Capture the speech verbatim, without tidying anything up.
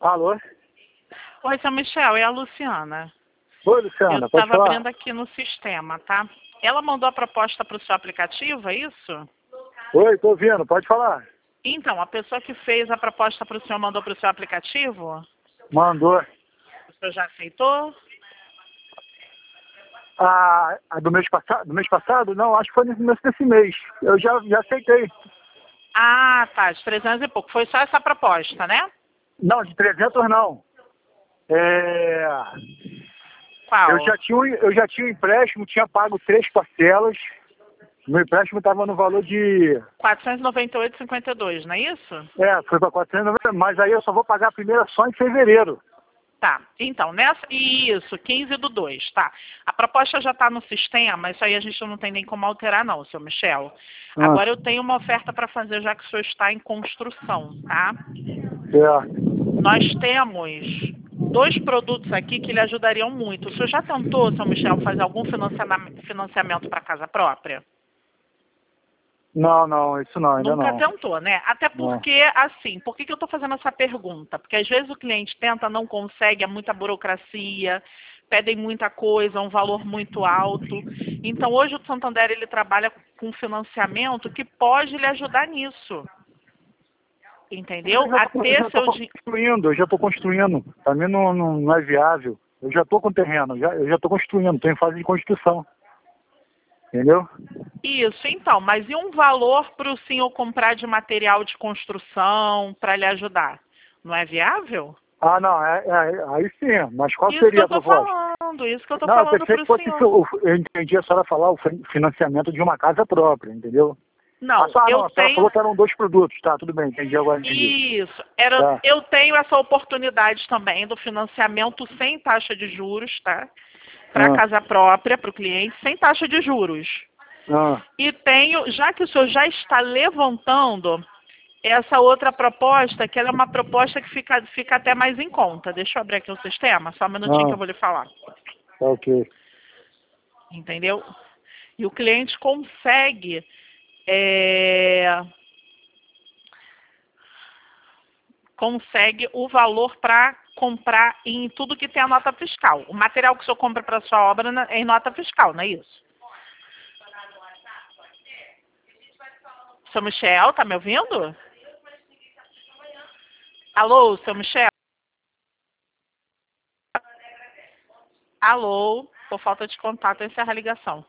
Alô? Oi, seu Michel, é a Luciana. Oi, Eu Luciana, pode estava falar? abrindo aqui no sistema, tá? Ela mandou a proposta para o seu aplicativo, é isso? Oi, tô ouvindo, pode falar. Então, a pessoa que fez a proposta para o senhor mandou para o seu aplicativo? Mandou. O senhor já aceitou? A, a do, mês passado, do mês passado? Não, acho que foi nesse, nesse mês. Eu já, já aceitei. Ah, tá, de trezentos e pouco. Foi só essa proposta, né? Não, de trezentos não. É, eu, Qual? já tinha, um- eu já tinha um empréstimo, tinha pago três parcelas. Meu empréstimo estava no valor de... quatrocentos e noventa e oito vírgula cinquenta e dois, não é isso? É, foi para quatrocentos e noventa, mas aí eu só vou pagar a primeira só em fevereiro. Tá, então, nessa, isso, quinze do dois, tá. A proposta já está no sistema, isso aí a gente não tem nem como alterar não, seu Michel. Ah, Agora eu tenho uma oferta para fazer, já que o senhor está em construção, tá? é. Nós temos dois produtos aqui que lhe ajudariam muito. O senhor já tentou, seu Michel, fazer algum financiama- financiamento para casa própria? Não, não, isso não, ainda Nunca não. tentou, né? Até Não. porque, assim, por que, que eu estou fazendo essa pergunta? Porque às vezes o cliente tenta, não consegue, é muita burocracia, pedem muita coisa, um valor muito alto. Então hoje o Santander ele trabalha com financiamento que pode lhe ajudar nisso. Entendeu? Eu já A tô, eu ter já tô seu dinheiro. construindo, eu já estou construindo. Para mim não, não, não é viável. Eu já estou com terreno, já, eu já estou construindo, estou em fase de construção. Entendeu? Isso, então, mas e um valor para o senhor comprar de material de construção para lhe ajudar? Não é viável? Ah, não, é, é- aí sim, mas qual Isso que seria eu a estou proposta? falando, isso que eu estou Não, eu falando pensei para que o fosse, senhor. o- eu entendi a senhora falar o fin- financiamento de uma casa própria, entendeu? Ah, Não, tá, eu não, a senhora tenho. falou que eram dois produtos, tá, tudo bem, entendi agora, entendi. Isso, era, Tá, eu tenho essa oportunidade também do financiamento sem taxa de juros, tá? Para ah, casa própria, para o cliente, sem taxa de juros. ah, E tenho, já que o senhor já está levantando essa outra proposta, que ela é uma proposta que fica, fica até mais em conta. Deixa eu abrir aqui o sistema, só um minutinho que eu ah, vou lhe falar. tá ok. Entendeu? E o cliente consegue é, consegue o valor para comprar em tudo que tem a nota fiscal. O material que o senhor compra para sua obra na- é em nota fiscal, não é isso? Seu Michel, tá me ouvindo? Alô, seu Michel? Alô, por falta de contato, eu encerro a ligação.